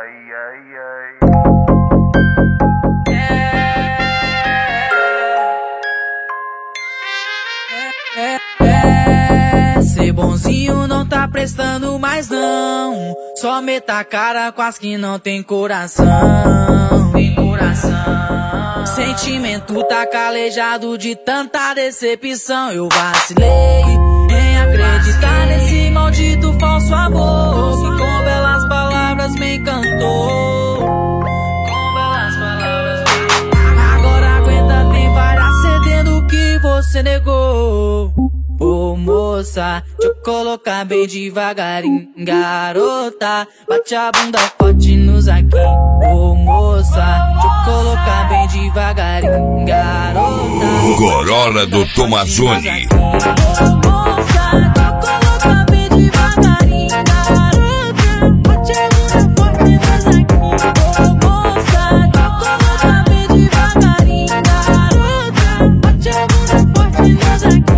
Ser bonzinho não tá prestando mais não. Só meta a cara com as que não tem coração. Sentimento tá calejado de tanta decepção. Eu vacilei em acreditar nesse maldito falso amor que com belas palavras me encantou. Agora aguenta, tem várias cedendo o que você negou. Ô moça, deixa eu colocar bem devagarinho. Garota, bate a bunda forte nos aqui. Ô moça, deixa eu colocar bem devagarinho. Garota, Corolla do Tomazoni. Ô moça, deixa eu colocar bem devagarinho. Garota, bate a bunda forte nos aqui. Ô moça, deixa eu colocar bem devagarinho. Garota, bate a bunda forte nos aqui.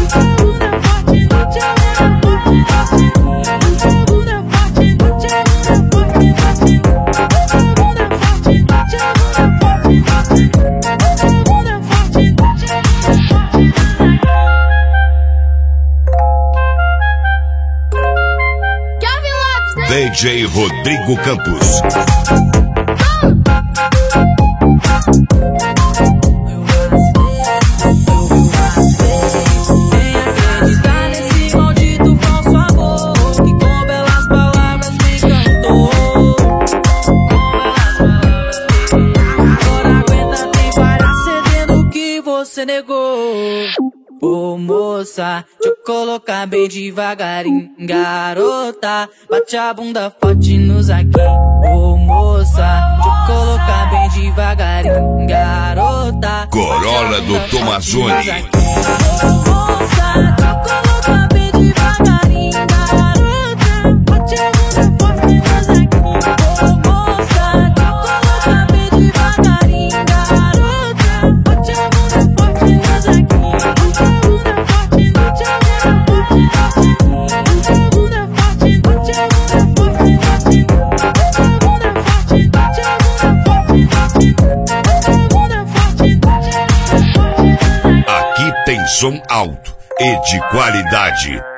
DJ Rodrigo Campos. Você negou. Ô moça, deixa eu colocar bem devagarinho. Garota, bate a bunda forte nos aqui. Ô moça, deixa eu colocar bem devagarinho. Garota, Corolla do Tomazoni. Ô moça, deixa eu colocar bem devagarinho. Garota, bate a bunda forte nos aqui. Ô moça, deixa eu colocar bem devagarinho. Garota, bate a bunda forte nos aqui. Aqui tem som alto e de qualidade.